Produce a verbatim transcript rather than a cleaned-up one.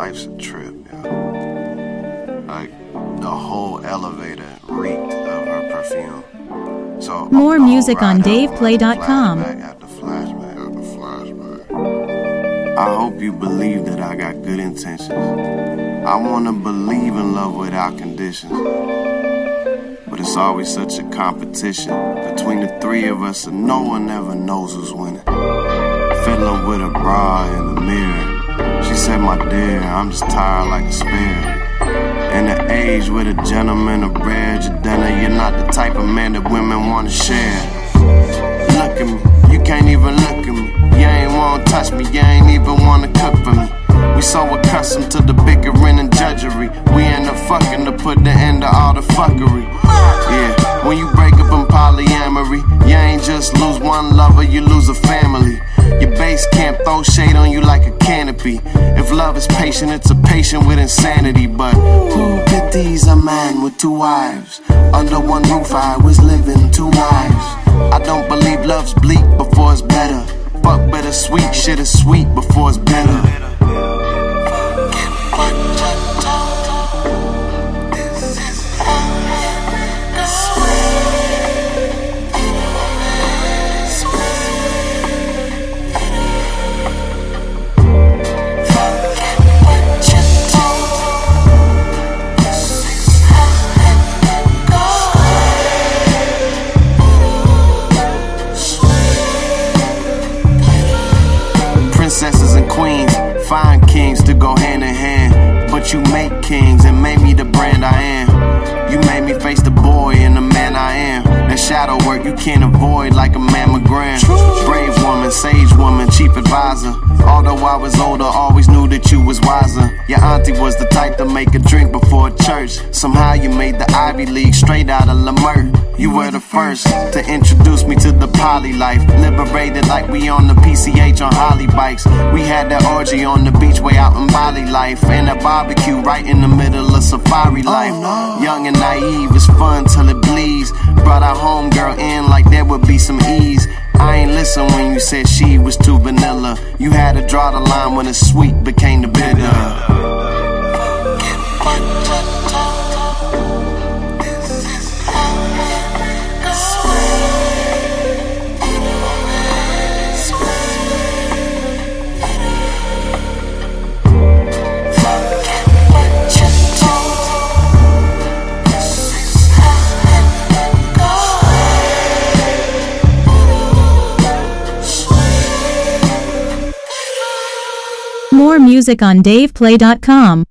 life's a trip, yo. Like, the whole elevator reeked of her perfume. So more music on dave play dot com. Flashback after flashback after flashback. I hope you believe that I got good intentions. I wanna believe in love without conditions. But it's always such a competition between the three of us, and no one ever knows who's winning. Fiddling with a bra in the mirror. She said, my dear, I'm just tired like a spare. In the age with a gentleman of rare dinner, you're not the type of man that women want to share. Look at me, you can't even look at me. You ain't wanna touch me, you ain't even wanna cook for me. We so accustomed to the bickering and judgery. We end up fucking to put the end to all the fuckery. Yeah, when you break up in polyamory, you ain't just lose one lover, you lose a family. Your base camp throw shade on you like a canopy. If love is patient, it's a patient with insanity. But who pities a man with two wives? Under one roof I was living two lives. I don't believe love's bleak before it's better. Fuck bittersweet, shit is sweet before it's better. Princesses and queens, find kings to go hand in hand. But you make kings and made me the brand I am. You made me face the boy and the man I am. That shadow work you can't avoid like a mammogram. Brave woman, sage woman, chief advisor. Although I was older, always knew that you was wiser. Your auntie was the type to make a drink before church. Somehow you made the Ivy League straight out of Lamert. You were the first to introduce me to the poly life. Liberated like we on the P C H on Holly bikes. We had that orgy on the beach way out in Bali life. And a barbecue right in the middle of safari life. Oh, no. Young and naive, it's fun till it bleeds. Brought our homegirl in like there would be some ease. I ain't listen when you said she was too vanilla. You had to draw the line when the sweet became the bitter. More music on dave play dot com.